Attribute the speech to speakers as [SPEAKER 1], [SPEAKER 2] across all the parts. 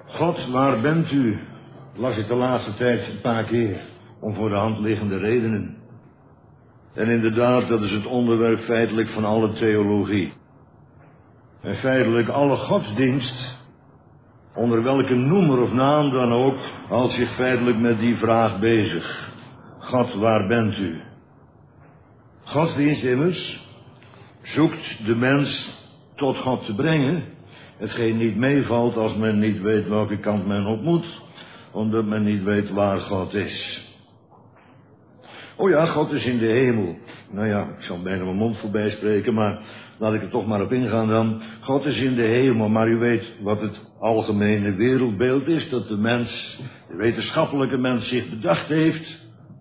[SPEAKER 1] God, waar bent u? Las ik de laatste tijd een paar keer, om voor de hand liggende redenen. En inderdaad, dat is het onderwerp feitelijk van alle theologie. En feitelijk alle godsdienst, onder welke noemer of naam dan ook, houdt zich feitelijk met die vraag bezig. God, waar bent u? Godsdienst immers zoekt de mens tot God te brengen, hetgeen niet meevalt als men niet weet welke kant men op moet, omdat men niet weet waar God is. Oh ja, God is in de hemel. Nou ja, ik zal bijna mijn mond voorbij spreken, maar laat ik er toch maar op ingaan dan. God is in de hemel, maar u weet wat het algemene wereldbeeld is, dat de mens, de wetenschappelijke mens, zich bedacht heeft.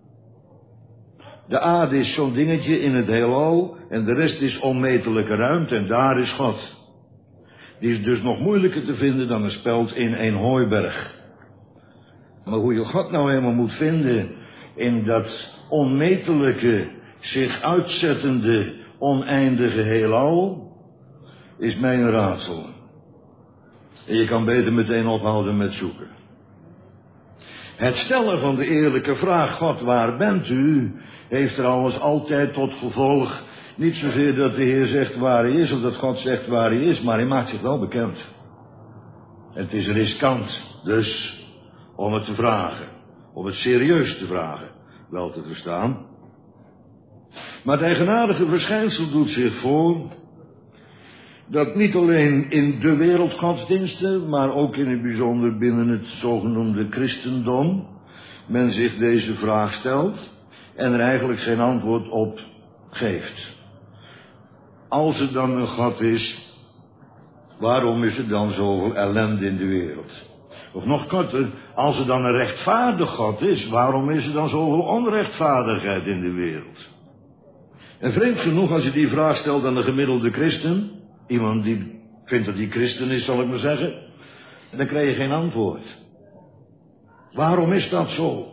[SPEAKER 1] De aarde is zo'n dingetje in het heelal en de rest is onmetelijke ruimte en daar is God. Die is dus nog moeilijker te vinden dan een speld in een hooiberg. Maar hoe je God nou helemaal moet vinden in dat onmetelijke, zich uitzettende, oneindige heelal, is mij een raadsel. En je kan beter meteen ophouden met zoeken. Het stellen van de eerlijke vraag, God, waar bent u, heeft er alles altijd tot gevolg, niet zozeer dat de Heer zegt waar hij is, of dat God zegt waar hij is, maar hij maakt zich wel bekend. Het is riskant, dus, om het te vragen, om het serieus te vragen, wel te verstaan. Maar het eigenaardige verschijnsel doet zich voor dat niet alleen in de wereldgodsdiensten, maar ook in het bijzonder binnen het zogenoemde christendom, men zich deze vraag stelt en er eigenlijk geen antwoord op geeft. Als er dan een God is, waarom is er dan zoveel ellende in de wereld? Of nog korter, als er dan een rechtvaardig God is, waarom is er dan zoveel onrechtvaardigheid in de wereld? En vreemd genoeg, als je die vraag stelt aan de gemiddelde christen, iemand die vindt dat hij christen is, zal ik maar zeggen, dan krijg je geen antwoord. Waarom is dat zo?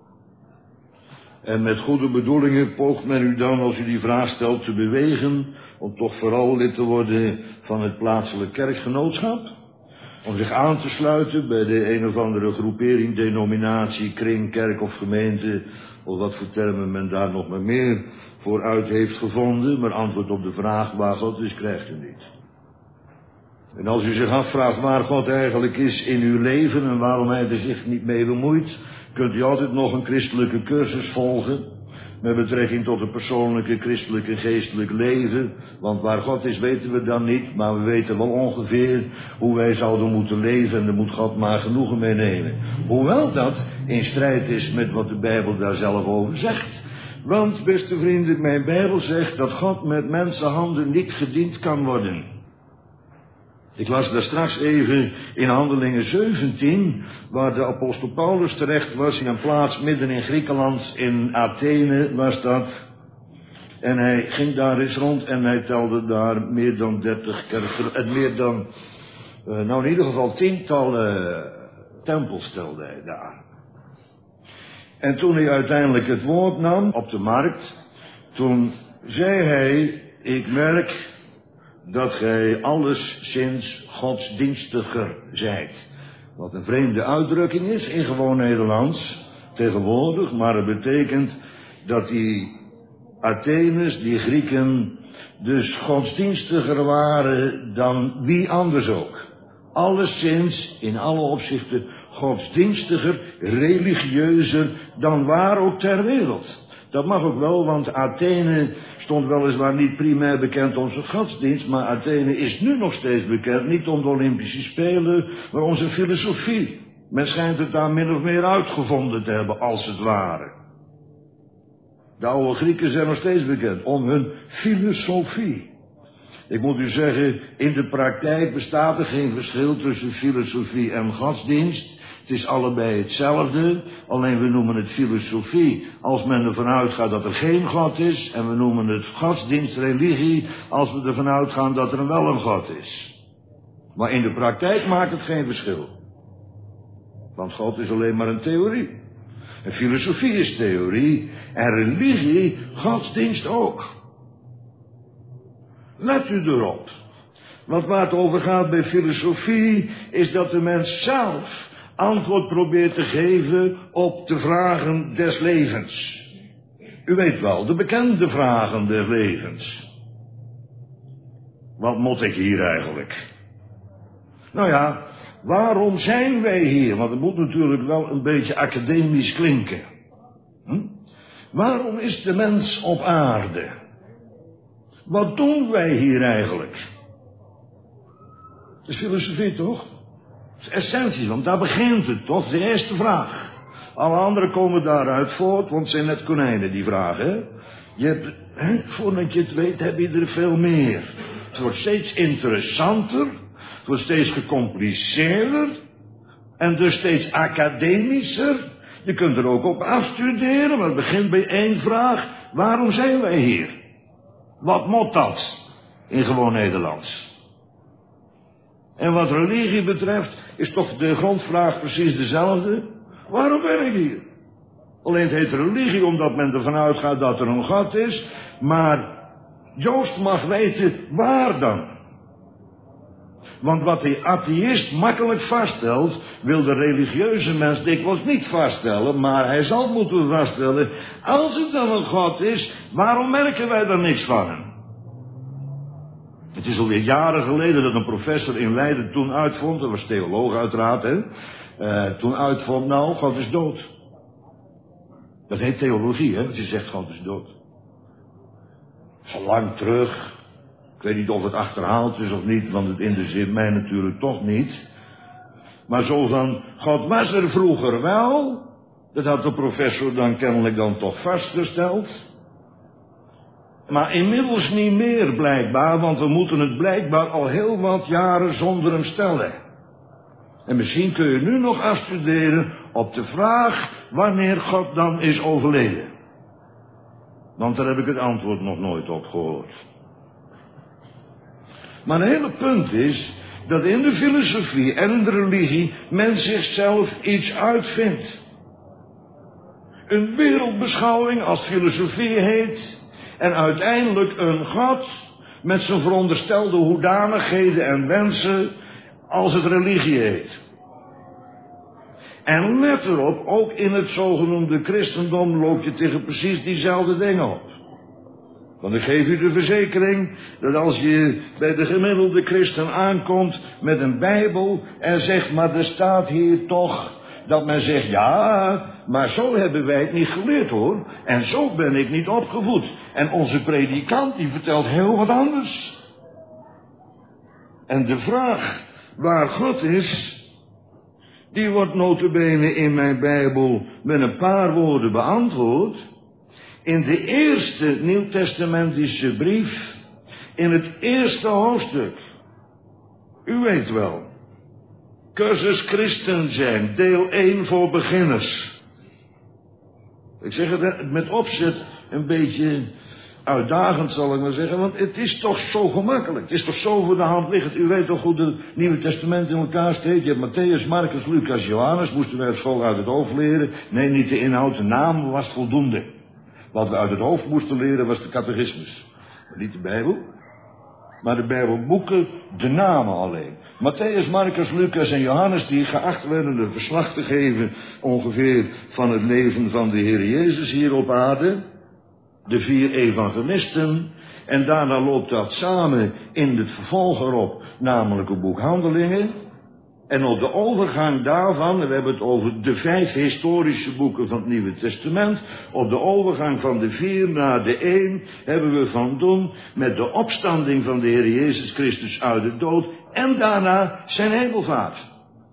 [SPEAKER 1] En met goede bedoelingen poogt men u dan, als u die vraag stelt, te bewegen om toch vooral lid te worden van het plaatselijk kerkgenootschap, om zich aan te sluiten bij de een of andere groepering, denominatie, kring, kerk of gemeente, of wat voor termen men daar nog maar meer voor uit heeft gevonden, maar antwoord op de vraag waar God is, krijgt u niet. En als u zich afvraagt waar God eigenlijk is in uw leven en waarom hij er zich niet mee bemoeit, kunt u altijd nog een christelijke cursus volgen met betrekking tot het persoonlijke christelijke geestelijk leven, want waar God is weten we dan niet, maar we weten wel ongeveer hoe wij zouden moeten leven en daar moet God maar genoegen mee nemen. Hoewel dat in strijd is met wat de Bijbel daar zelf over zegt. Want, beste vrienden, mijn Bijbel zegt dat God met mensenhanden niet gediend kan worden. Ik las daar straks even in Handelingen 17, waar de apostel Paulus terecht was in een plaats midden in Griekenland, in Athene was dat. En hij ging daar eens rond en hij telde daar meer dan 30 kerken, en meer dan, nou in ieder geval tientallen tempels telde hij daar. En toen hij uiteindelijk het woord nam op de markt, toen zei hij, ik merk dat gij alleszins godsdienstiger zijt. Wat een vreemde uitdrukking is in gewoon Nederlands tegenwoordig, maar het betekent dat die Atheners, die Grieken, dus godsdienstiger waren dan wie anders ook. Alleszins, in alle opzichten, godsdienstiger, religieuzer dan waar ook ter wereld. Dat mag ook wel, want Athene stond weliswaar niet primair bekend om zijn godsdienst, maar Athene is nu nog steeds bekend, niet om de Olympische Spelen, maar om zijn filosofie. Men schijnt het daar min of meer uitgevonden te hebben, als het ware. De oude Grieken zijn nog steeds bekend om hun filosofie. Ik moet u zeggen, in de praktijk bestaat er geen verschil tussen filosofie en godsdienst. Het is allebei hetzelfde, alleen we noemen het filosofie als men ervan uitgaat dat er geen God is, en we noemen het godsdienst, religie, als we ervan uitgaan dat er wel een God is. Maar in de praktijk maakt het geen verschil. Want God is alleen maar een theorie. En filosofie is theorie, en religie, godsdienst ook. Let u erop Want waar het over gaat bij filosofie is dat de mens zelf antwoord probeert te geven op de vragen des levens. U weet wel, de bekende vragen des levens. Wat moet ik hier eigenlijk? Nou ja, waarom zijn wij hier? Want het moet natuurlijk wel een beetje academisch klinken. Waarom is de mens op aarde? Wat doen wij hier eigenlijk? Dat is filosofie toch? Dat is essentie, want daar begint het toch, de eerste vraag. Alle anderen komen daaruit voort, want het zijn net konijnen die vragen. Je hebt, voordat je het weet, heb je er veel meer. Het wordt steeds interessanter, het wordt steeds gecompliceerder en dus steeds academischer. Je kunt er ook op afstuderen, maar het begint bij één vraag. Waarom zijn wij hier? Wat moet dat in gewoon Nederlands? En wat religie betreft is toch de grondvraag precies dezelfde. Waarom ben ik hier? Alleen het heet religie omdat men ervan uitgaat dat er een God is. Maar Joost mag weten waar dan. Want wat de atheïst makkelijk vaststelt, wil de religieuze mens dikwijls niet vaststellen. Maar hij zal moeten vaststellen, als er dan een God is, waarom merken wij daar niks van hem? Het is alweer jaren geleden dat een professor in Leiden toen uitvond, dat was theoloog uiteraard, toen uitvond, nou, God is dood. Dat heet theologie, hè, dat je zegt God is dood. Zo lang terug, ik weet niet of het achterhaald is of niet, want het interesseert mij natuurlijk toch niet. Maar zo van, God was er vroeger wel, dat had de professor dan kennelijk dan toch vastgesteld. Maar inmiddels niet meer blijkbaar, want we moeten het blijkbaar al heel wat jaren zonder hem stellen. En misschien kun je nu nog afstuderen op de vraag wanneer God dan is overleden. Want daar heb ik het antwoord nog nooit op gehoord. Maar het hele punt is dat in de filosofie en in de religie men zichzelf iets uitvindt. Een wereldbeschouwing als filosofie heet en uiteindelijk een God met zijn veronderstelde hoedanigheden en wensen als het religie heet. En let erop, ook in het zogenoemde christendom loop je tegen precies diezelfde dingen op. Want ik geef u de verzekering dat als je bij de gemiddelde christen aankomt met een Bijbel en zegt, maar er staat hier toch, dat men zegt, ja, maar zo hebben wij het niet geleerd hoor. En zo ben ik niet opgevoed. En onze predikant die vertelt heel wat anders. En de vraag waar God is, die wordt nota bene in mijn Bijbel met een paar woorden beantwoord. In de eerste Nieuwtestamentische brief, in het eerste hoofdstuk. U weet wel. Cursus Christen zijn, deel 1 voor beginners. Ik zeg het met opzet een beetje uitdagend, zal ik maar zeggen, want het is toch zo gemakkelijk. Het is toch zo voor de hand liggend. U weet toch hoe het Nieuwe Testament in elkaar steekt. Je hebt Matthäus, Marcus, Lucas, Johannes. Moesten wij op school uit het hoofd leren. Nee, niet de inhoud, de naam was voldoende. Wat we uit het hoofd moesten leren was de catechismus. Maar niet de Bijbel. Maar de Bijbelboeken, de namen alleen. Matthäus, Marcus, Lucas en Johannes die geacht werden een verslag te geven ongeveer van het leven van de Heer Jezus hier op aarde. De 4 evangelisten. En daarna loopt dat samen in het vervolg erop, namelijk het boek Handelingen. En op de overgang daarvan, we hebben het over de 5 historische boeken van het Nieuwe Testament. Op de overgang van de 4 naar de 1 hebben we van doen met de opstanding van de Heer Jezus Christus uit de dood. En daarna zijn hemelvaart.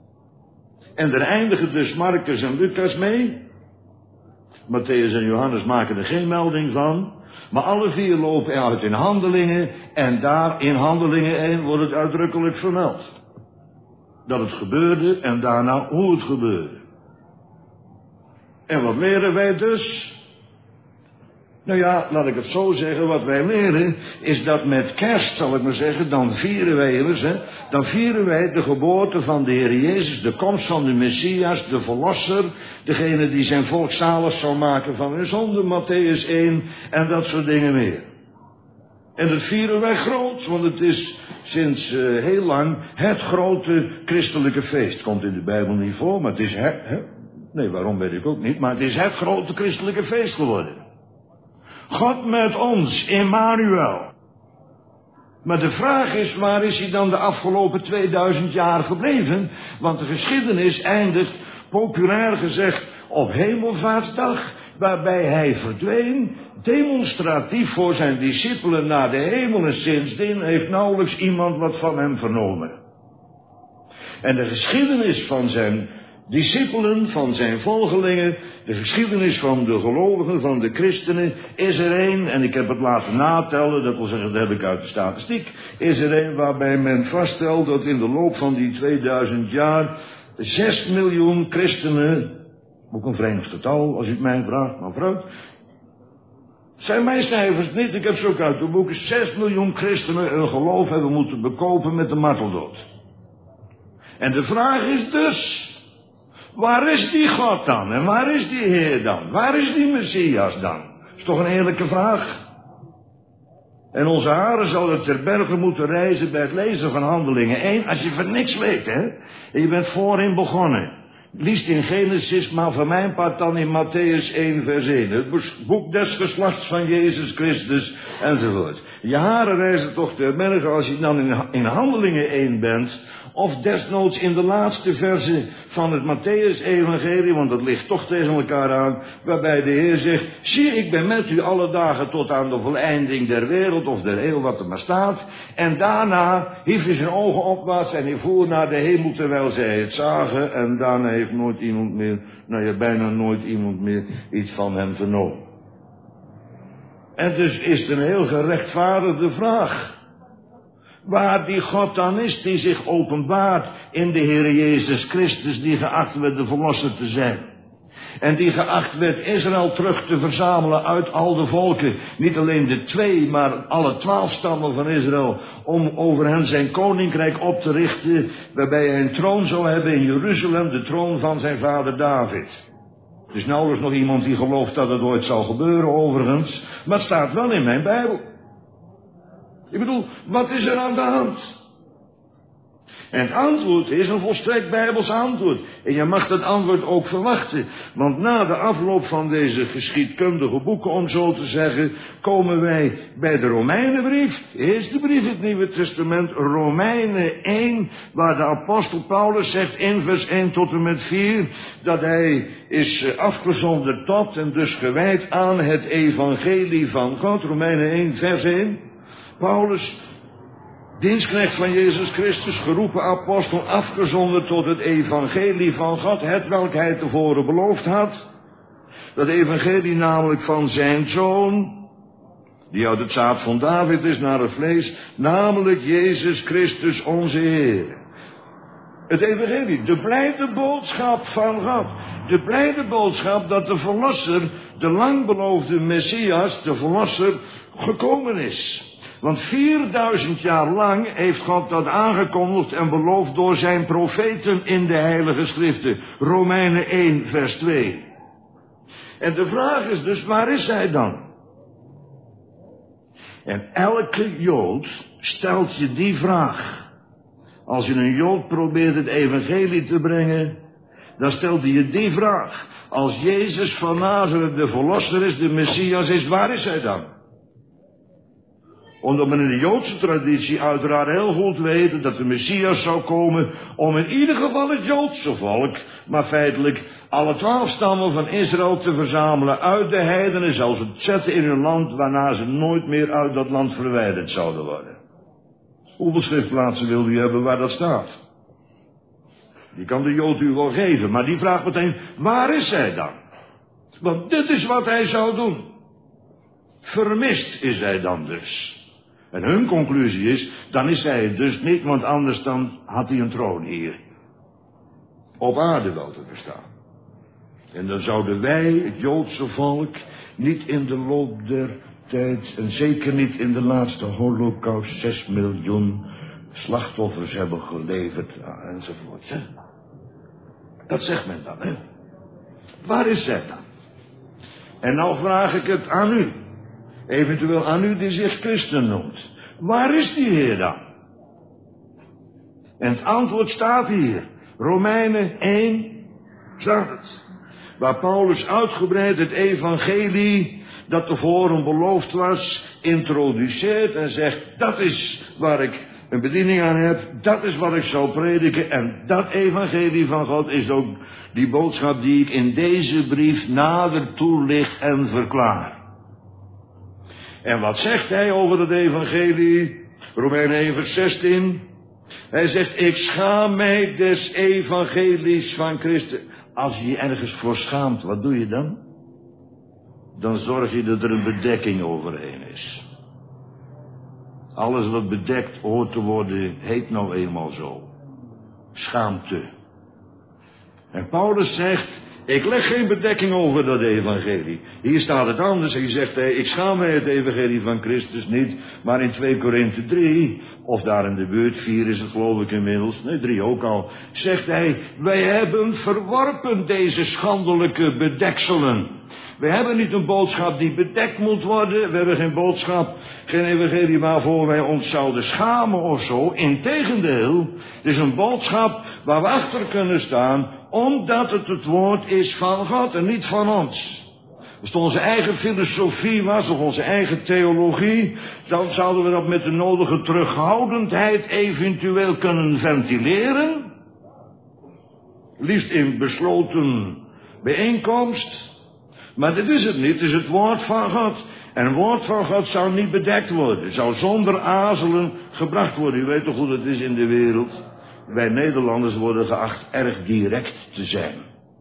[SPEAKER 1] En daar eindigen dus Marcus en Lucas mee. Matthäus en Johannes maken er geen melding van. Maar alle 4 lopen uit in Handelingen. En daar in Handelingen 1 wordt het uitdrukkelijk vermeld. Dat het gebeurde en daarna hoe het gebeurde. En wat leren wij dus? Nou ja, laat ik het zo zeggen, wat wij leren is dat met kerst, zal ik maar zeggen, dan vieren wij immers, dan vieren wij de geboorte van de Heer Jezus, de komst van de Messias, de Verlosser, degene die zijn volk zalig zal maken van hun zonde, Matthäus 1 en dat soort dingen meer. En dat vieren wij groot, want het is sinds heel lang het grote christelijke feest. Komt in de Bijbel niet voor, maar het is nee, waarom weet ik ook niet, maar het is het grote christelijke feest geworden. God met ons, Emmanuel. Maar de vraag is, waar is hij dan de afgelopen 2000 jaar gebleven? Want de geschiedenis eindigt, populair gezegd, op Hemelvaartsdag, waarbij hij verdween, demonstratief voor zijn discipelen naar de hemel, en sindsdien heeft nauwelijks iemand wat van hem vernomen. En de geschiedenis van zijn discipelen, van zijn volgelingen, de geschiedenis van de gelovigen, van de christenen, is er één, en ik heb het laten natellen, dat wil zeggen, dat heb ik uit de statistiek, is er één waarbij men vaststelt dat in de loop van die 2000 jaar 6 miljoen christenen, ook een vreemd getal als u het mij vraagt, maar vooruit, zijn mijn cijfers niet, ik heb ze ook uit de boeken, 6 miljoen christenen een geloof hebben moeten bekopen met de marteldood. En de vraag is dus, waar is die God dan? En waar is die Heer dan? Waar is die Messias dan? Dat is toch een eerlijke vraag? En onze haren zouden ter berge moeten reizen bij het lezen van Handelingen 1, als je van niks weet, hè? En je bent voorin begonnen. Liefst in Genesis, maar van mijn part dan in Matthäus 1 vers 1. Het boek des geslachts van Jezus Christus, enzovoort. Je haren reizen toch ter berge als je dan in Handelingen 1 bent, of desnoods in de laatste verse van het Matthäus-evangelie, want dat ligt toch tegen elkaar aan, waarbij de Heer zegt, zie, ik ben met u alle dagen tot aan de voleinding der wereld, of der eeuw, wat er maar staat. En daarna hief hij zijn ogen opwaarts en hij voer naar de hemel terwijl zij het zagen, en daarna heeft nooit iemand meer, bijna nooit iemand meer iets van hem vernomen. En dus is het een heel gerechtvaardigde vraag, waar die God dan is, die zich openbaart in de Heer Jezus Christus, die geacht werd de verlosser te zijn. En die geacht werd Israël terug te verzamelen uit al de volken. Niet alleen de 2, maar alle 12 stammen van Israël. Om over hen zijn koninkrijk op te richten, waarbij hij een troon zou hebben in Jeruzalem, de troon van zijn vader David. Er is nauwelijks nog iemand die gelooft dat het ooit zal gebeuren overigens, maar het staat wel in mijn Bijbel. Ik bedoel, wat is er aan de hand? En het antwoord is een volstrekt Bijbels antwoord. En je mag dat antwoord ook verwachten. Want na de afloop van deze geschiedkundige boeken, om zo te zeggen, komen wij bij de Romeinenbrief. De eerste brief in het Nieuwe Testament, Romeinen 1, waar de apostel Paulus zegt in vers 1 tot en met 4, dat hij is afgezonderd tot en dus gewijd aan het evangelie van God. Romeinen 1, vers 1. Paulus, dienstknecht van Jezus Christus, geroepen apostel, afgezonderd tot het evangelie van God, het welk hij tevoren beloofd had. Dat evangelie namelijk van zijn zoon, die uit het zaad van David is naar het vlees, namelijk Jezus Christus onze Heer. Het evangelie, de blijde boodschap van God. De blijde boodschap dat de verlosser, de lang beloofde Messias, de verlosser, gekomen is. Want 4000 jaar lang heeft God dat aangekondigd en beloofd door zijn profeten in de Heilige Schriften. Romeinen 1 vers 2. En de vraag is dus, waar is hij dan? En elke Jood stelt je die vraag. Als je een Jood probeert het evangelie te brengen, dan stelt hij je die vraag. Als Jezus van Nazareth de verlosser is, de Messias is, waar is hij dan? Omdat men in de Joodse traditie uiteraard heel goed weet dat de Messias zou komen om in ieder geval het Joodse volk, maar feitelijk alle 12 stammen van Israël te verzamelen uit de heidenen, zelfs het zetten in hun land, waarna ze nooit meer uit dat land verwijderd zouden worden. Hoeveel schriftplaatsen wil u hebben waar dat staat? Die kan de Jood u wel geven, maar die vraagt meteen, waar is hij dan? Want dit is wat hij zou doen. Vermist is hij dan dus. En hun conclusie is, dan is hij het dus niet, want anders dan had hij een troon hier. Op aarde wel te bestaan. En dan zouden wij, het Joodse volk, niet in de loop der tijd, en zeker niet in de laatste holocaust, 6 miljoen slachtoffers hebben geleverd, enzovoort. Hè? Dat zegt men dan, hè? Waar is zij dan? En nou vraag ik het aan u. Eventueel aan u die zich christen noemt. Waar is die Heer dan? En het antwoord staat hier. Romeinen 1, staat het. Waar Paulus uitgebreid het evangelie, dat tevoren beloofd was, introduceert en zegt, dat is waar ik een bediening aan heb, dat is wat ik zou prediken, en dat evangelie van God is ook die boodschap die ik in deze brief nader toelicht en verklaar. En wat zegt hij over het evangelie? Romeinen 1 vers 16. Hij zegt, ik schaam mij des evangelies van Christus. Als je je ergens voor schaamt, wat doe je dan? Dan zorg je dat er een bedekking overheen is. Alles wat bedekt hoort te worden, heet nou eenmaal zo. Schaamte. En Paulus zegt, ik leg geen bedekking over dat evangelie. Hier staat het anders. Hij zegt, ik schaam mij het evangelie van Christus niet. Maar in 2 Korinthe 3, of daar in de buurt, 4 is het geloof ik inmiddels, nee 3 ook al, zegt hij, wij hebben verworpen deze schandelijke bedekselen. We hebben niet een boodschap die bedekt moet worden. We hebben geen boodschap, geen evangelie waarvoor wij ons zouden schamen of zo. Integendeel, het is een boodschap waar we achter kunnen staan, omdat het woord is van God en niet van ons. Als het onze eigen filosofie was of onze eigen theologie, dan zouden we dat met de nodige terughoudendheid eventueel kunnen ventileren. Liefst in besloten bijeenkomst. Maar dit is het niet, het is het woord van God. En het woord van God zou niet bedekt worden. Het zou zonder aarzelen gebracht worden. U weet toch hoe dat is in de wereld. Wij Nederlanders worden geacht erg direct te zijn.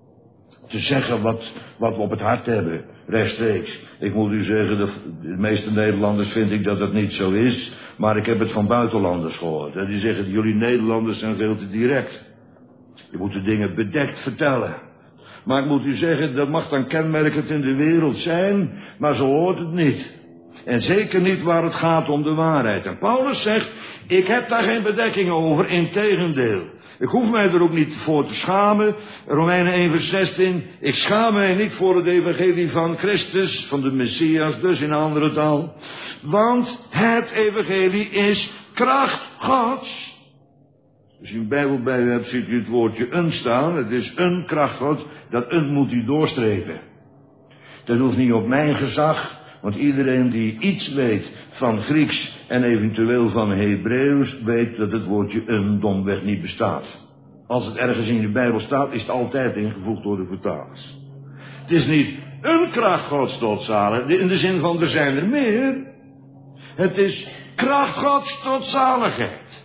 [SPEAKER 1] Te zeggen wat we op het hart hebben, rechtstreeks. Ik moet u zeggen, de meeste Nederlanders vind ik dat het niet zo is. Maar ik heb het van buitenlanders gehoord. En die zeggen, jullie Nederlanders zijn veel te direct. Je moet de dingen bedekt vertellen. Maar ik moet u zeggen, dat mag dan kenmerkend in de wereld zijn, maar zo hoort het niet. En zeker niet waar het gaat om de waarheid. En Paulus zegt, ik heb daar geen bedekking over, integendeel. Ik hoef mij er ook niet voor te schamen. Romeinen 1 vers 16, ik schaam mij niet voor het evangelie van Christus, van de Messias, dus in andere taal. Want het evangelie is kracht Gods. Als je een Bijbel bij u hebt, ziet u het woordje een staan. Het is een kracht Gods. Dat een moet u doorstrepen. Dat hoeft niet op mijn gezag. Want iedereen die iets weet van Grieks en eventueel van Hebreeuws, weet dat het woordje een domweg niet bestaat. Als het ergens in de Bijbel staat, is het altijd ingevoegd door de vertalers. Het is niet een kracht Gods tot zaligheid, in de zin van er zijn er meer. Het is kracht Gods tot zaligheid.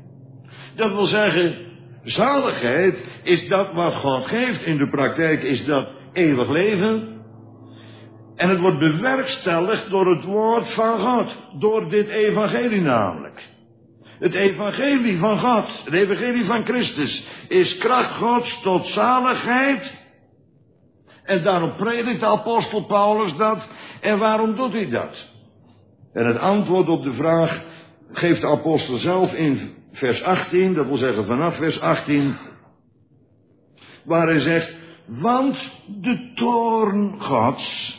[SPEAKER 1] Dat wil zeggen, zaligheid is dat wat God geeft. In de praktijk is dat eeuwig leven. En het wordt bewerkstelligd door het woord van God. Door dit evangelie namelijk. Het evangelie van God, het evangelie van Christus, is kracht Gods tot zaligheid. En daarom predikt de apostel Paulus dat. En waarom doet hij dat? En het antwoord op de vraag geeft de apostel zelf in vers 18, dat wil zeggen vanaf vers 18, waar hij zegt, want de toorn Gods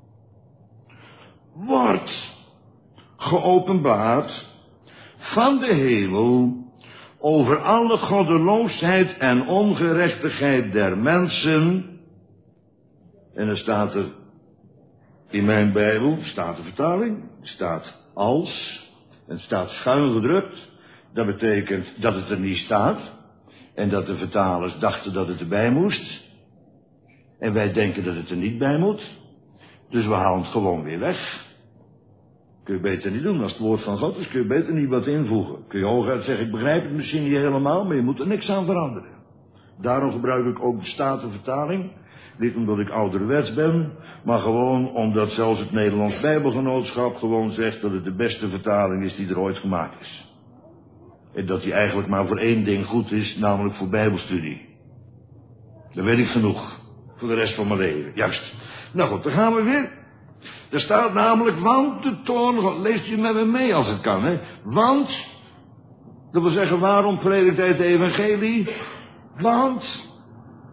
[SPEAKER 1] wordt geopenbaard van de hemel over alle goddeloosheid en ongerechtigheid der mensen. En er staat er in mijn Bijbel, staat de vertaling, staat als, en het staat schuin gedrukt. Dat betekent dat het er niet staat. En dat de vertalers dachten dat het erbij moest. En wij denken dat het er niet bij moet. Dus we halen het gewoon weer weg. Kun je beter niet doen. Als het woord van God is, kun je beter niet wat invoegen. Kun je hooguit zeggen, ik begrijp het misschien niet helemaal, maar je moet er niks aan veranderen. Daarom gebruik ik ook de Statenvertaling. Niet omdat ik ouderwets ben, maar gewoon omdat zelfs het Nederlands Bijbelgenootschap gewoon zegt dat het de beste vertaling is die er ooit gemaakt is. En dat die eigenlijk maar voor één ding goed is, namelijk voor bijbelstudie. Dat weet ik genoeg. Voor de rest van mijn leven. Juist. Nou goed, dan gaan we weer. Er staat namelijk, want de toorn, leest je met me mee als het kan, hè. Want, dat wil zeggen, waarom predikt hij het evangelie? Want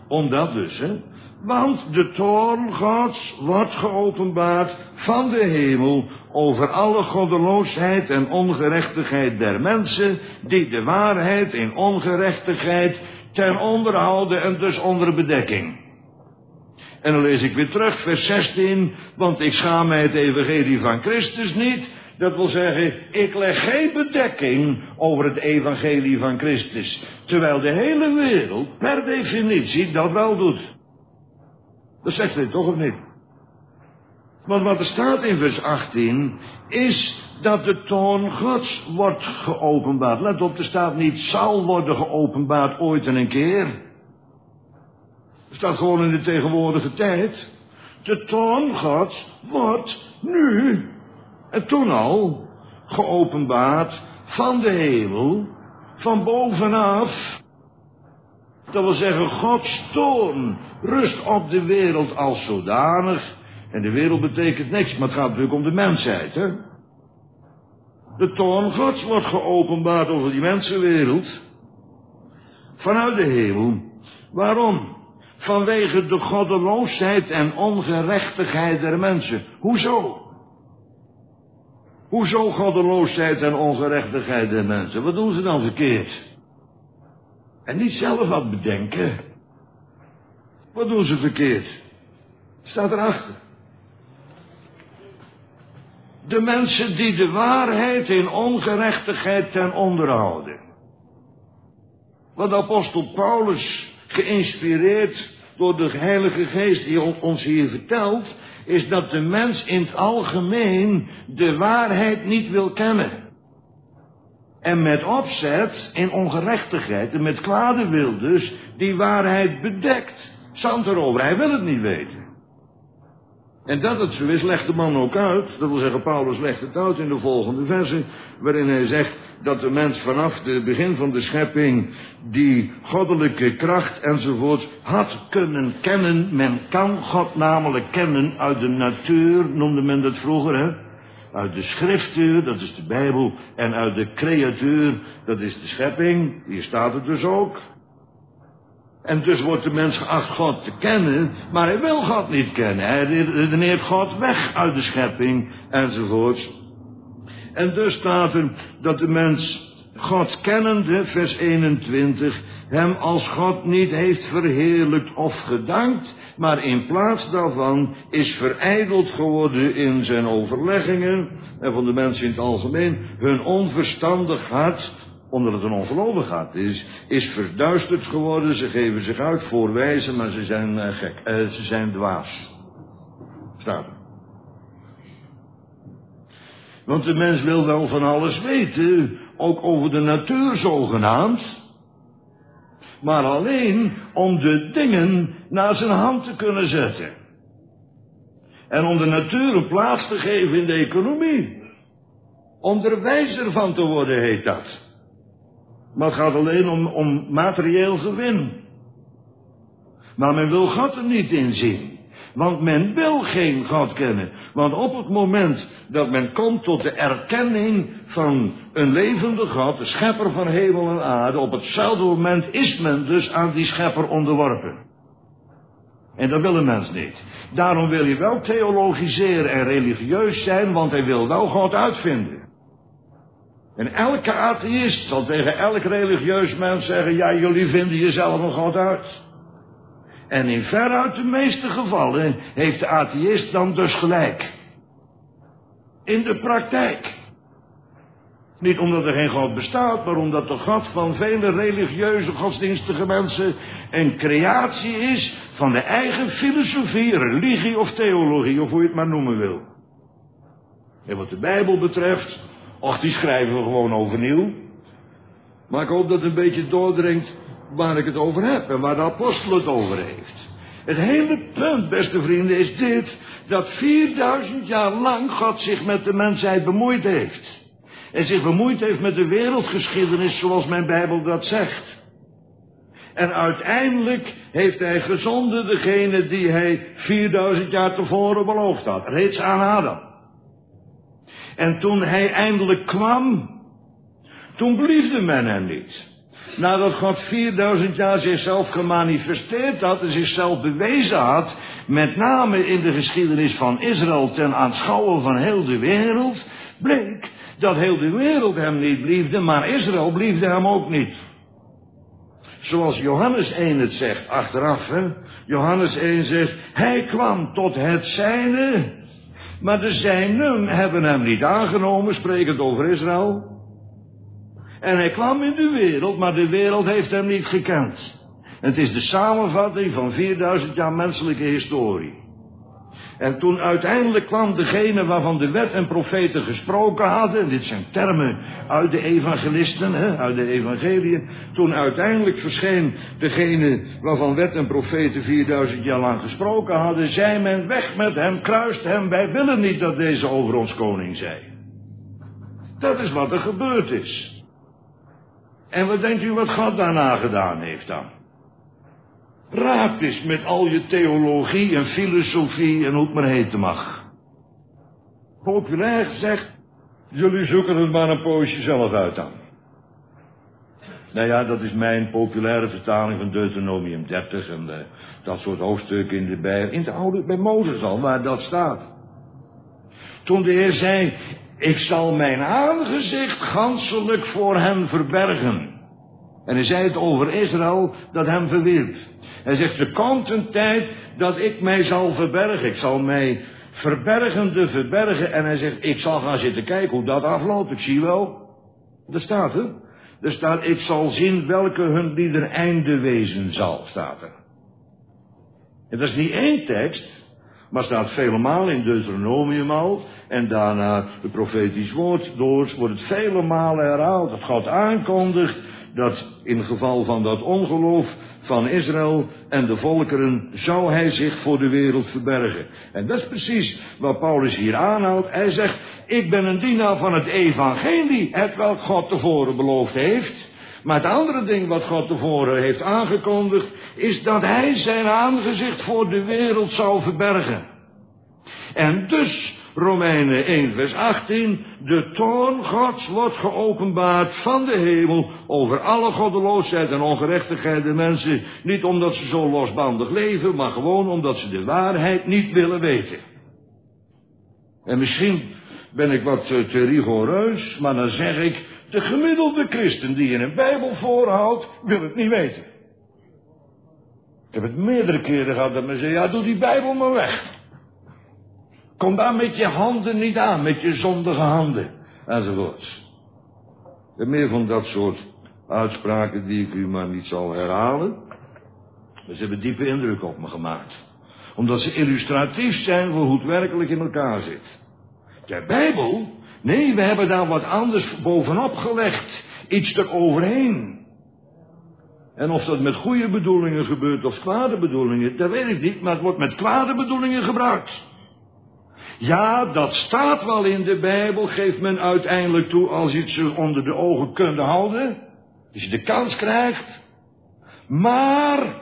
[SPEAKER 1] Omdat dus, want de toorn Gods wordt geopenbaard van de hemel over alle goddeloosheid en ongerechtigheid der mensen, die de waarheid in ongerechtigheid ten onder houden en dus onder bedekking. En dan lees ik weer terug, vers 16, want ik schaam mij het evangelie van Christus niet. Dat wil zeggen, ik leg geen bedekking over het evangelie van Christus, terwijl de hele wereld per definitie dat wel doet. Dat zegt hij toch of niet? Want wat er staat in vers 18 is dat de toorn Gods wordt geopenbaard. Let op, er staat niet zal worden geopenbaard ooit en een keer. Er staat gewoon in de tegenwoordige tijd. De toorn Gods wordt nu, en toen al, geopenbaard van de hemel, van bovenaf. Dat wil zeggen, Gods toorn rust op de wereld als zodanig. En de wereld betekent niks, maar het gaat natuurlijk om de mensheid, hè. De toorn Gods wordt geopenbaard over die mensenwereld. Vanuit de hemel. Waarom? Vanwege de goddeloosheid en ongerechtigheid der mensen. Hoezo? Hoezo goddeloosheid en ongerechtigheid der mensen? Wat doen ze dan verkeerd? En niet zelf wat bedenken. Wat doen ze verkeerd? Staat erachter. De mensen die de waarheid in ongerechtigheid ten onder houden. Wat apostel Paulus, geïnspireerd door de Heilige Geest die ons hier vertelt, is dat de mens in het algemeen de waarheid niet wil kennen. En met opzet, in ongerechtigheid en met kwade wil dus, die waarheid bedekt. Zand erover, hij wil het niet weten. En dat het zo is, legt de man ook uit. Dat wil zeggen, Paulus legt het uit in de volgende versen, waarin hij zegt dat de mens vanaf het begin van de schepping die goddelijke kracht enzovoort had kunnen kennen. Men kan God namelijk kennen uit de natuur, noemde men dat vroeger, hè? Uit de schriftuur, dat is de Bijbel, en uit de creatuur, dat is de schepping. Hier staat het dus ook. En dus wordt de mens geacht God te kennen, maar hij wil God niet kennen. Hij redeneert God weg uit de schepping, enzovoort. En dus staat er dat de mens God kennende, vers 21, hem als God niet heeft verheerlijkt of gedankt, maar in plaats daarvan is verijdeld geworden in zijn overleggingen, en van de mensen in het algemeen, hun onverstandig hart, omdat het een ongelovig hart is verduisterd geworden. Ze geven zich uit voor wijzen, maar ze zijn gek. Ze zijn dwaas. Staat er. Want de mens wil wel van alles weten, ook over de natuur zogenaamd, maar alleen om de dingen naar zijn hand te kunnen zetten. En om de natuur een plaats te geven in de economie. Om er wijzer van te worden, heet dat. Maar het gaat alleen om materieel gewin. Maar men wil God er niet in zien. Want men wil geen God kennen. Want op het moment dat men komt tot de erkenning van een levende God, de schepper van hemel en aarde, op hetzelfde moment is men dus aan die schepper onderworpen. En dat wil een mens niet. Daarom wil hij wel theologiseren en religieus zijn, want hij wil wel God uitvinden. En elke atheïst zal tegen elk religieus mens zeggen, ja, jullie vinden jezelf een God uit. En in veruit de meeste gevallen heeft de atheïst dan dus gelijk. In de praktijk. Niet omdat er geen God bestaat, maar omdat de God van vele religieuze godsdienstige mensen een creatie is van de eigen filosofie, religie of theologie, of hoe je het maar noemen wil. En wat de Bijbel betreft, och, die schrijven we gewoon overnieuw. Maar ik hoop dat het een beetje doordringt waar ik het over heb en waar de apostel het over heeft. Het hele punt, beste vrienden, is dit, dat 4000 jaar lang God zich met de mensheid bemoeid heeft. En zich bemoeid heeft met de wereldgeschiedenis zoals mijn Bijbel dat zegt. En uiteindelijk heeft hij gezonden degene die hij 4000 jaar tevoren beloofd had, reeds aan Adam. En toen hij eindelijk kwam, toen beliefde men hem niet. nadat God 4000 jaar zichzelf gemanifesteerd had en zichzelf bewezen had, met name in de geschiedenis van Israël ten aanschouwen van heel de wereld, bleek dat heel de wereld hem niet liefde, maar Israël liefde hem ook niet. Zoals Johannes 1 het zegt, achteraf, hè. Johannes 1 zegt, hij kwam tot het zijne, maar de zijnen hebben hem niet aangenomen, sprekend over Israël. En hij kwam in de wereld, maar de wereld heeft hem niet gekend. En het is de samenvatting van 4000 jaar menselijke historie. En toen uiteindelijk kwam degene waarvan de wet en profeten gesproken hadden, dit zijn termen uit de evangelisten, hè, uit de evangeliën. Toen uiteindelijk verscheen degene waarvan wet en profeten 4000 jaar lang gesproken hadden, zei men, weg met hem, kruist hem, wij willen niet dat deze over ons koning zij. Dat is wat er gebeurd is. En wat denkt u wat God daarna gedaan heeft dan? Raak eens met al je theologie en filosofie en hoe het maar heten mag. Populair gezegd, jullie zoeken het maar een poosje zelf uit dan. Nou ja, dat is mijn populaire vertaling van Deuteronomium 30 en dat soort hoofdstukken in de oude, bij Mozes al, waar dat staat. Toen de Heer zei, ik zal mijn aangezicht ganselijk voor hen verbergen. En hij zei het over Israël dat hem verwierp. Hij zegt, er komt een tijd dat ik mij zal verbergen. Ik zal mij verbergen. En hij zegt, ik zal gaan zitten kijken hoe dat afloopt. Ik zie wel. Daar staat er. Er staat, ik zal zien welke hun lieder einde wezen zal, staat er. En dat is niet één tekst, maar staat vele malen in Deuteronomium al. En daarna het profetisch woord wordt het vele malen herhaald. Dat God aankondigt dat in geval van dat ongeloof van Israël en de volkeren zou hij zich voor de wereld verbergen. En dat is precies wat Paulus hier aanhaalt. Hij zegt, ik ben een dienaar van het evangelie, hetwelk God tevoren beloofd heeft. Maar het andere ding wat God tevoren heeft aangekondigd, is dat hij zijn aangezicht voor de wereld zou verbergen. En dus, Romeinen 1 vers 18, de toorn Gods wordt geopenbaard van de hemel over alle goddeloosheid en ongerechtigheid der mensen, niet omdat ze zo losbandig leven, maar gewoon omdat ze de waarheid niet willen weten. En misschien ben ik wat te rigoureus, maar dan zeg ik, de gemiddelde christen die je een Bijbel voorhoudt, wil het niet weten. Ik heb het meerdere keren gehad dat men zei, ja, doe die Bijbel maar weg. Kom daar met je handen niet aan, met je zondige handen, enzovoorts. En meer van dat soort uitspraken die ik u maar niet zal herhalen. Maar ze hebben diepe indruk op me gemaakt. Omdat ze illustratief zijn voor hoe het werkelijk in elkaar zit. De Bijbel? Nee, we hebben daar wat anders bovenop gelegd. Iets eroverheen. En of dat met goede bedoelingen gebeurt of kwade bedoelingen, dat weet ik niet, maar het wordt met kwade bedoelingen gebruikt. Ja, dat staat wel in de Bijbel, geeft men uiteindelijk toe als je het zo onder de ogen kunt houden. Als je de kans krijgt. Maar,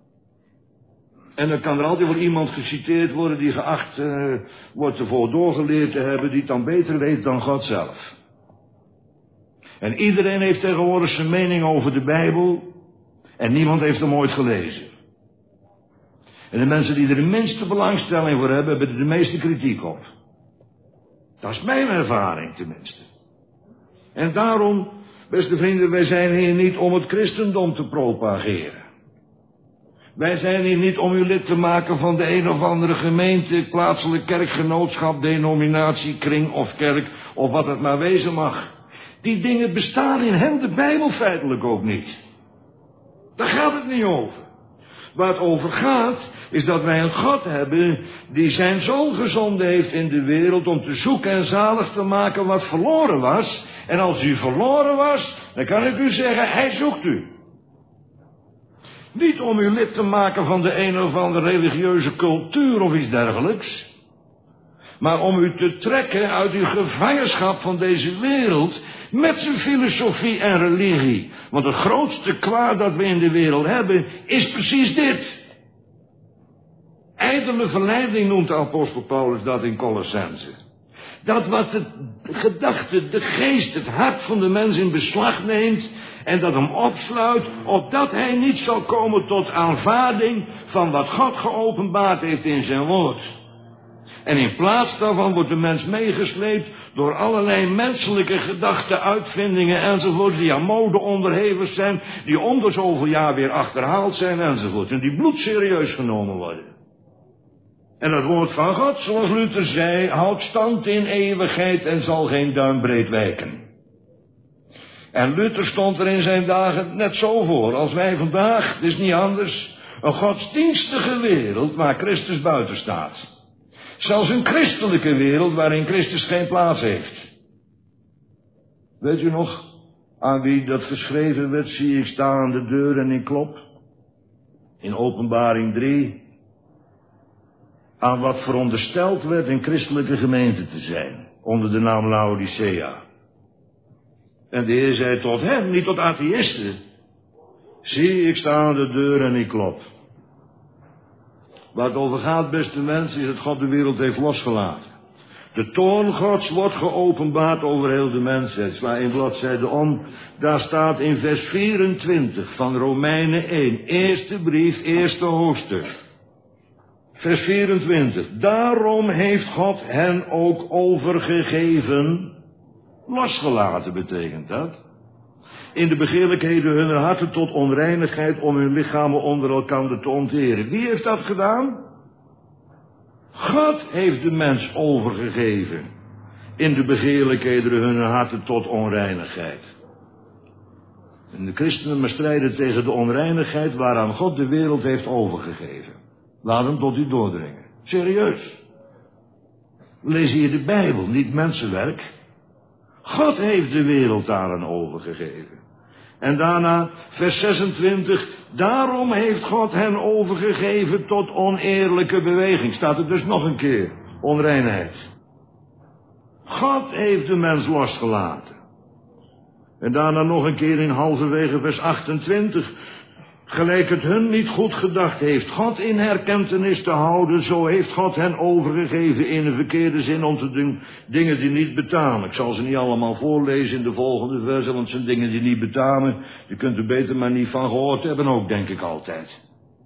[SPEAKER 1] en dan kan er altijd wel iemand geciteerd worden die geacht wordt ervoor doorgeleerd te hebben, die het dan beter weet dan God zelf. En iedereen heeft tegenwoordig zijn mening over de Bijbel en niemand heeft hem ooit gelezen. En de mensen die er de minste belangstelling voor hebben, hebben er de meeste kritiek op. Dat is mijn ervaring tenminste. En daarom, beste vrienden, wij zijn hier niet om het christendom te propageren. Wij zijn hier niet om u lid te maken van de een of andere gemeente, plaatselijk kerkgenootschap, denominatie, kring of kerk, of wat het maar wezen mag. Die dingen bestaan in heel de Bijbel feitelijk ook niet. Daar gaat het niet over. Waar het over gaat, is dat wij een God hebben die zijn zoon gezonden heeft in de wereld om te zoeken en zalig te maken wat verloren was. En als u verloren was, dan kan ik u zeggen, hij zoekt u. Niet om u lid te maken van de een of andere religieuze cultuur of iets dergelijks, maar om u te trekken uit uw gevangenschap van deze wereld met zijn filosofie en religie. Want het grootste kwaad dat we in de wereld hebben is precies dit. Ijdele verleiding noemt de apostel Paulus dat in Colossense. Dat wat de gedachte, de geest, het hart van de mens in beslag neemt en dat hem opsluit, opdat hij niet zal komen tot aanvaarding van wat God geopenbaard heeft in zijn woord. En in plaats daarvan wordt de mens meegesleept door allerlei menselijke gedachten, uitvindingen enzovoort, die aan mode onderhevig zijn, die om de zoveel jaar weer achterhaald zijn enzovoort, en die bloedserieus genomen worden. En het woord van God, zoals Luther zei, houdt stand in eeuwigheid en zal geen duimbreed wijken. En Luther stond er in zijn dagen net zo voor als wij vandaag. Het is niet anders. Een godsdienstige wereld waar Christus buiten staat. Zelfs een christelijke wereld waarin Christus geen plaats heeft. Weet u nog aan wie dat geschreven werd? Zie ik sta aan de deur en ik klop. In Openbaring 3. Aan wat verondersteld werd een christelijke gemeente te zijn. Onder de naam Laodicea. En de Heer zei tot hem, niet tot atheïsten. Zie ik sta aan de deur en ik klop. Waar het over gaat, beste mensen, is dat God de wereld heeft losgelaten. De toorn Gods wordt geopenbaard over heel de mensheid. Sla een bladzijde om. Daar staat in vers 24 van Romeinen 1. Eerste brief, eerste hoofdstuk. Vers 24. Daarom heeft God hen ook overgegeven. Losgelaten betekent dat. In de begeerlijkheden hunner harten tot onreinigheid om hun lichamen onder elkaar te onteren. Wie heeft dat gedaan? God heeft de mens overgegeven. In de begeerlijkheden hunner harten tot onreinigheid. En de christenen strijden tegen de onreinigheid waaraan God de wereld heeft overgegeven. Laat hem tot u doordringen. Serieus. Lees hier de Bijbel, niet mensenwerk. God heeft de wereld daaraan overgegeven. En daarna, vers 26, daarom heeft God hen overgegeven tot oneerlijke beweging. Staat er dus nog een keer, onreinheid. God heeft de mens losgelaten. En daarna nog een keer in halverwege vers 28, gelijk het hun niet goed gedacht heeft God in herkentenis te houden, zo heeft God hen overgegeven in een verkeerde zin om te doen dingen die niet betamen. Ik zal ze niet allemaal voorlezen in de volgende versen, want het zijn dingen die niet betamen. Je kunt er beter maar niet van gehoord hebben ook, denk ik altijd.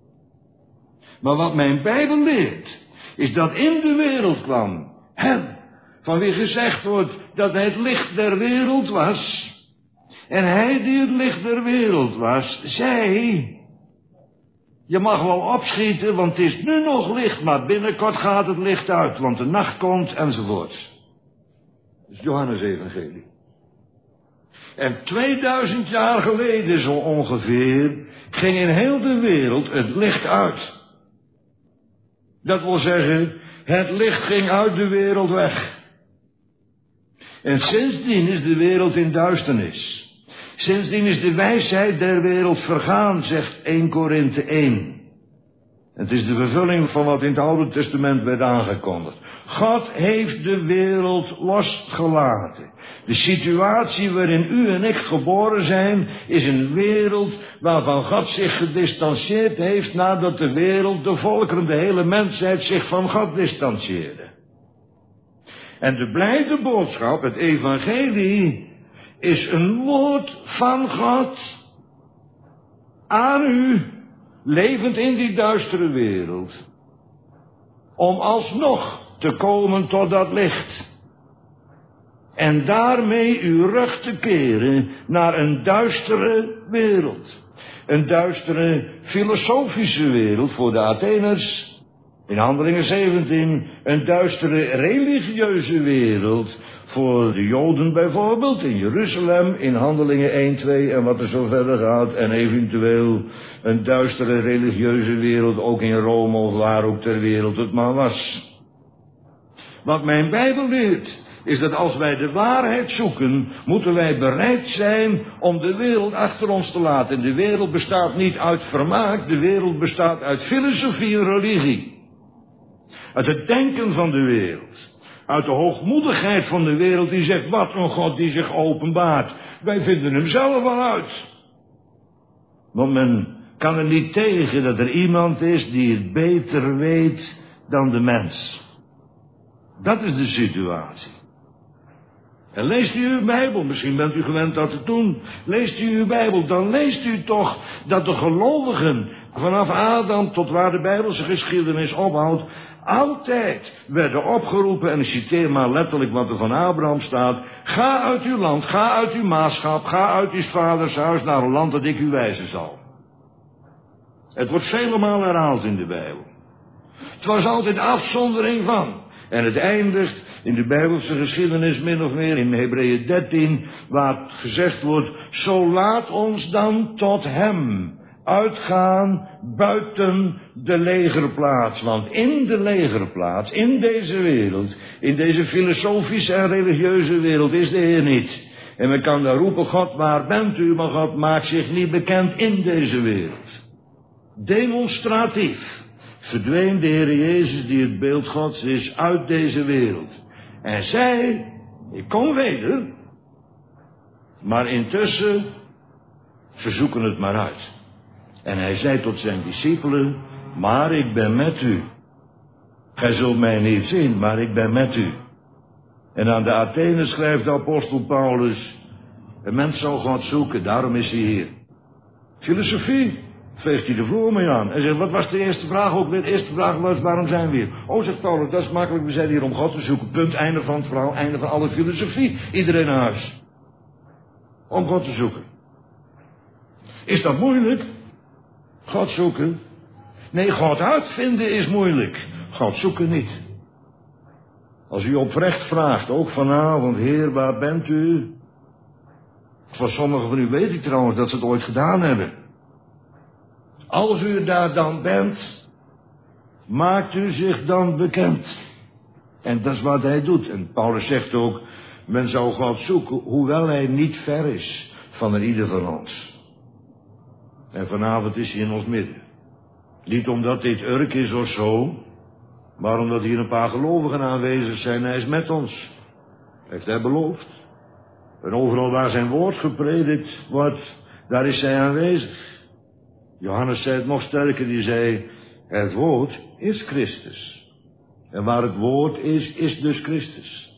[SPEAKER 1] Maar wat mijn Bijbel leert, is dat in de wereld kwam hem, van wie gezegd wordt dat hij het licht der wereld was. En hij die het licht der wereld was, zei, je mag wel opschieten, want het is nu nog licht, maar binnenkort gaat het licht uit, want de nacht komt, enzovoort. Dat is Johannes Evangelie. En 2000 jaar geleden zo ongeveer, ging in heel de wereld het licht uit. Dat wil zeggen, het licht ging uit de wereld weg. En sindsdien is de wereld in duisternis. Sindsdien is de wijsheid der wereld vergaan, zegt 1 Korinthe 1. Het is de vervulling van wat in het Oude Testament werd aangekondigd. God heeft de wereld losgelaten. De situatie waarin u en ik geboren zijn, is een wereld waarvan God zich gedistanceerd heeft nadat de wereld, de volkeren, de hele mensheid zich van God distanceerde. En de blijde boodschap, het evangelie, is een woord van God aan u, levend in die duistere wereld, om alsnog te komen tot dat licht. En daarmee uw rug te keren naar een duistere wereld. Een duistere filosofische wereld voor de Atheners. In Handelingen 17, een duistere religieuze wereld voor de Joden bijvoorbeeld, in Jeruzalem, in Handelingen 1, 2 en wat er zo verder gaat. En eventueel een duistere religieuze wereld ook in Rome of waar ook ter wereld het maar was. Wat mijn Bijbel leert, is dat als wij de waarheid zoeken, moeten wij bereid zijn om de wereld achter ons te laten. En de wereld bestaat niet uit vermaak, de wereld bestaat uit filosofie en religie. Uit het denken van de wereld. Uit de hoogmoedigheid van de wereld die zegt, wat een God die zich openbaart. Wij vinden hem zelf wel uit. Want men kan er niet tegen dat er iemand is die het beter weet dan de mens. Dat is de situatie. En leest u uw Bijbel, misschien bent u gewend dat te doen. Leest u uw Bijbel, dan leest u toch dat de gelovigen vanaf Adam tot waar de Bijbelse geschiedenis ophoudt, altijd werden opgeroepen, en ik citeer maar letterlijk wat er van Abraham staat: ga uit uw land, ga uit uw maatschap, ga uit uw vaders huis naar een land dat ik u wijzen zal. Het wordt vele malen herhaald in de Bijbel. Het was altijd afzondering van. En het eindigt in de Bijbelse geschiedenis min of meer in Hebreeën 13, waar gezegd wordt: zo laat ons dan tot hem uitgaan buiten de legerplaats. Want in de legerplaats, in deze wereld, in deze filosofische en religieuze wereld is de Heer niet. En men kan daar roepen: God, waar bent u? Maar God maakt zich niet bekend in deze wereld. Demonstratief verdween de Heer Jezus, die het beeld Gods is, uit deze wereld. En zij, ik kom weder, maar intussen, ze zoeken het maar uit. En hij zei tot zijn discipelen: maar ik ben met u. Gij zult mij niet zien, maar ik ben met u. En aan de Athenen schrijft de apostel Paulus: een mens zal God zoeken, daarom is hij hier. Filosofie. Veegt hij de vloer mee aan. En zegt: wat was de eerste vraag ook weer? De eerste vraag was: waarom zijn we hier? Oh, zegt Paulus, dat is makkelijk, we zijn hier om God te zoeken. Punt, einde van het verhaal, einde van alle filosofie. Iedereen naar huis. Om God te zoeken. Is dat moeilijk? God zoeken? Nee, God uitvinden is moeilijk. God zoeken niet. Als u oprecht vraagt, ook vanavond: Heer, waar bent u? Voor sommigen van u weet ik trouwens dat ze het ooit gedaan hebben. Als u daar dan bent, maakt u zich dan bekend. En dat is wat hij doet. En Paulus zegt ook: men zou God zoeken, hoewel hij niet ver is van een ieder van ons. En vanavond is hij in ons midden. Niet omdat dit Urk is of zo, maar omdat hier een paar gelovigen aanwezig zijn. Hij is met ons. Heeft hij beloofd. En overal waar zijn woord gepredikt wordt, daar is hij aanwezig. Johannes zei het nog sterker, die zei: het woord is Christus. En waar het woord is, is dus Christus.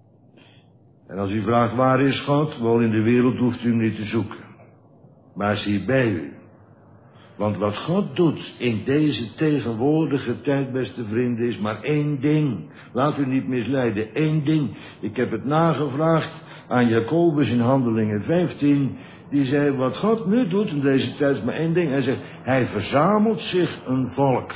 [SPEAKER 1] En als u vraagt: waar is God? Wel, in de wereld hoeft u hem niet te zoeken. Maar is hij bij u. Want wat God doet in deze tegenwoordige tijd, beste vrienden, is maar één ding. Laat u niet misleiden, één ding. Ik heb het nagevraagd aan Jacobus in Handelingen 15. Die zei: wat God nu doet in deze tijd is maar één ding. Hij zegt: hij verzamelt zich een volk.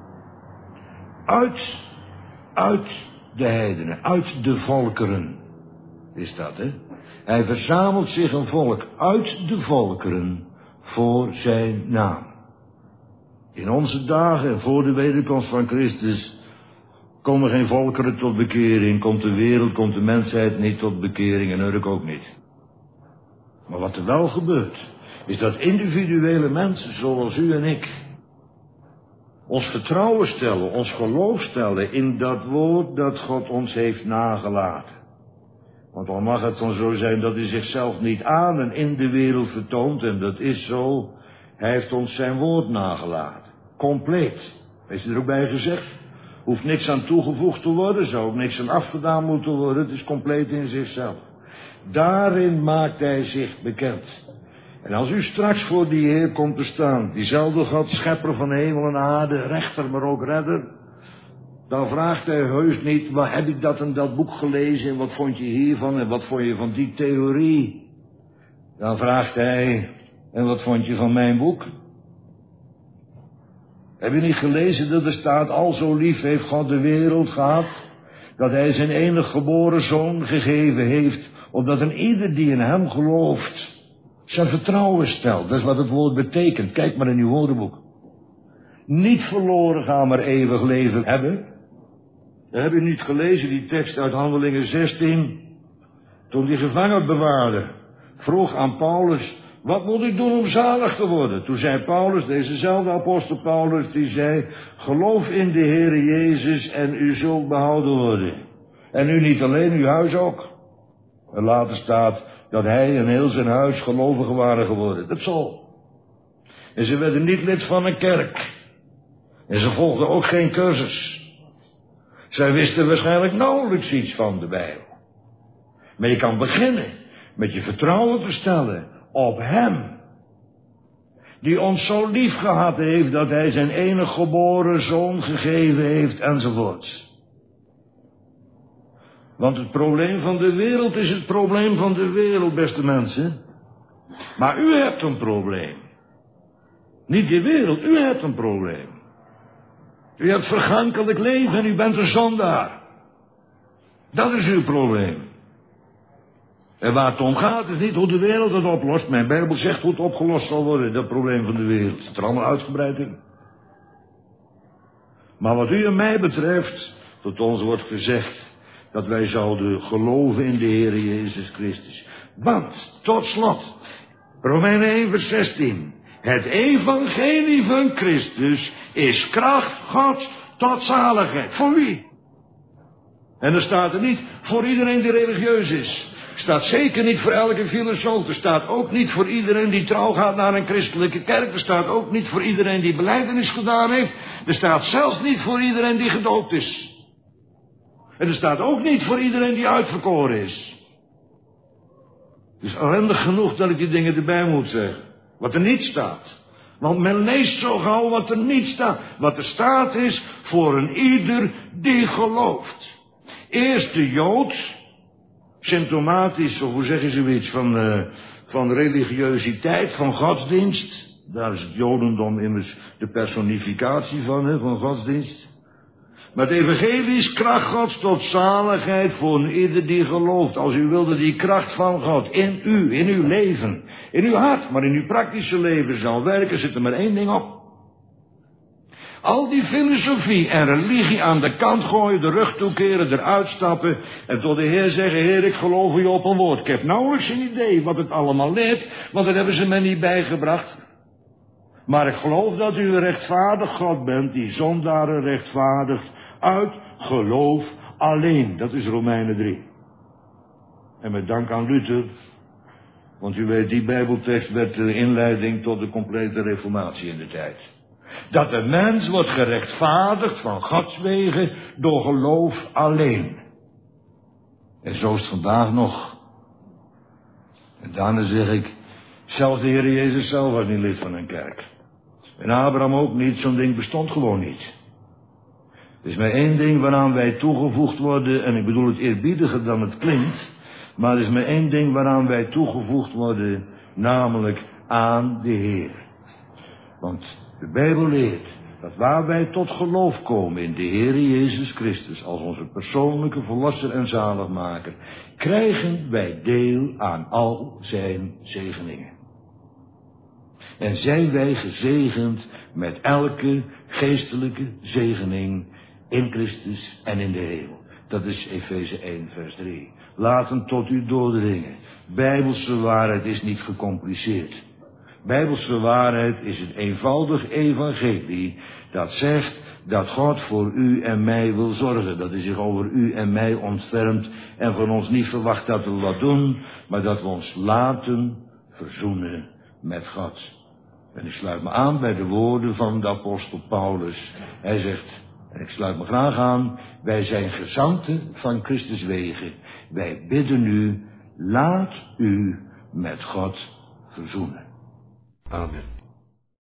[SPEAKER 1] Uit de heidenen, uit de volkeren. Is dat, hè? Hij verzamelt zich een volk uit de volkeren voor zijn naam. In onze dagen en voor de wederkomst van Christus komen geen volkeren tot bekering. Komt de wereld, komt de mensheid niet tot bekering en Urk ook niet. Maar wat er wel gebeurt, is dat individuele mensen zoals u en ik ons vertrouwen stellen, ons geloof stellen in dat woord dat God ons heeft nagelaten. Want al mag het dan zo zijn dat hij zichzelf niet aan en in de wereld vertoont, en dat is zo, hij heeft ons zijn woord nagelaten. Compleet. Heeft hij er ook bij gezegd? Hoeft niks aan toegevoegd te worden, zou ook niks aan afgedaan moeten worden, het is compleet in zichzelf. Daarin maakt hij zich bekend. En als u straks voor die Heer komt te staan, diezelfde God, schepper van hemel en aarde, rechter maar ook redder, dan vraagt hij heus niet: wat heb ik dat en dat boek gelezen en wat vond je hiervan en wat vond je van die theorie? Dan vraagt hij: en wat vond je van mijn boek? Heb je niet gelezen dat er staat: al zo lief heeft God de wereld gehad, dat hij zijn enige geboren zoon gegeven heeft, opdat een ieder die in hem gelooft zijn vertrouwen stelt. Dat is wat het woord betekent. Kijk maar in uw woordenboek. Niet verloren gaan, maar eeuwig leven hebben. Dat heb je niet gelezen, die tekst uit Handelingen 16. Toen die gevangenbewaarder vroeg aan Paulus: wat moet ik doen om zalig te worden? Toen zei Paulus, dezezelfde apostel Paulus, die zei: geloof in de Heere Jezus en u zult behouden worden. En u niet alleen, uw huis ook. En later staat dat hij en heel zijn huis gelovigen waren geworden. Dat zo. En ze werden niet lid van een kerk. En ze volgden ook geen cursus. Zij wisten waarschijnlijk nauwelijks iets van de Bijbel. Maar je kan beginnen met je vertrouwen te stellen op hem. Die ons zo lief gehad heeft dat hij zijn enige geboren zoon gegeven heeft enzovoort. Want het probleem van de wereld is het probleem van de wereld, beste mensen. Maar u hebt een probleem. Niet de wereld, u hebt een probleem. U hebt vergankelijk leven en u bent een zondaar. Dat is uw probleem. En waar het om gaat is niet hoe de wereld het oplost. Mijn Bijbel zegt hoe het opgelost zal worden, dat probleem van de wereld. Het zit er allemaal uitgebreid in. Maar wat u en mij betreft, tot ons wordt gezegd dat wij zouden geloven in de Heer Jezus Christus. Want, tot slot, Romeinen 1 vers 16. Het evangelie van Christus is kracht Gods tot zaligheid. Voor wie? En er staat er niet voor iedereen die religieus is. Er staat zeker niet voor elke filosoof. Er staat ook niet voor iedereen die trouw gaat naar een christelijke kerk. Er staat ook niet voor iedereen die belijdenis gedaan heeft. Er staat zelfs niet voor iedereen die gedoopt is. En er staat ook niet voor iedereen die uitverkoren is. Het is ellendig genoeg dat ik die dingen erbij moet zeggen. Wat er niet staat. Want men leest zo gauw wat er niet staat. Wat er staat is voor een ieder die gelooft. Eerst de Jood, symptomatisch, of hoe zeggen ze iets, van religiositeit, van godsdienst. Daar is het Jodendom immers de personificatie van godsdienst. Maar het evangelie is kracht Gods tot zaligheid voor een ieder die gelooft. Als u wilde die kracht van God in u, in uw leven, in uw hart, maar in uw praktische leven zal werken, zit er maar één ding op. Al die filosofie en religie aan de kant gooien, de rug toekeren, eruit stappen en tot de Heer zeggen, Heer, ik geloof u op een woord. Ik heb nauwelijks een idee wat het allemaal leert, want dat hebben ze mij niet bijgebracht. Maar ik geloof dat u een rechtvaardig God bent, die zondaren rechtvaardigt uit geloof alleen. Dat is Romeinen 3. En met dank aan Luther, want u weet, die Bijbeltekst werd de inleiding tot de complete reformatie in de tijd. Dat de mens wordt gerechtvaardigd van Gods wegen door geloof alleen. En zo is het vandaag nog. En daarna zeg ik, zelfs de Heer Jezus zelf was niet lid van een kerk. En Abraham ook niet, zo'n ding bestond gewoon niet. Er is maar één ding waaraan wij toegevoegd worden, en ik bedoel het eerbiediger dan het klinkt, maar er is maar één ding waaraan wij toegevoegd worden, namelijk aan de Heer. Want de Bijbel leert dat waar wij tot geloof komen in de Heer Jezus Christus als onze persoonlijke verlosser en zaligmaker, krijgen wij deel aan al zijn zegeningen. En zijn wij gezegend met elke geestelijke zegening in Christus en in de hemel. Dat is Efeze 1 vers 3. Laten tot u doordringen. Bijbelse waarheid is niet gecompliceerd. Bijbelse waarheid is het eenvoudig evangelie dat zegt dat God voor u en mij wil zorgen. Dat hij zich over u en mij ontfermt en van ons niet verwacht dat we wat doen, maar dat we ons laten verzoenen met God. En ik sluit me aan bij de woorden van de apostel Paulus. Hij zegt, en ik sluit me graag aan, wij zijn gezanten van Christus wegen. Wij bidden u, laat u met God verzoenen. Amen.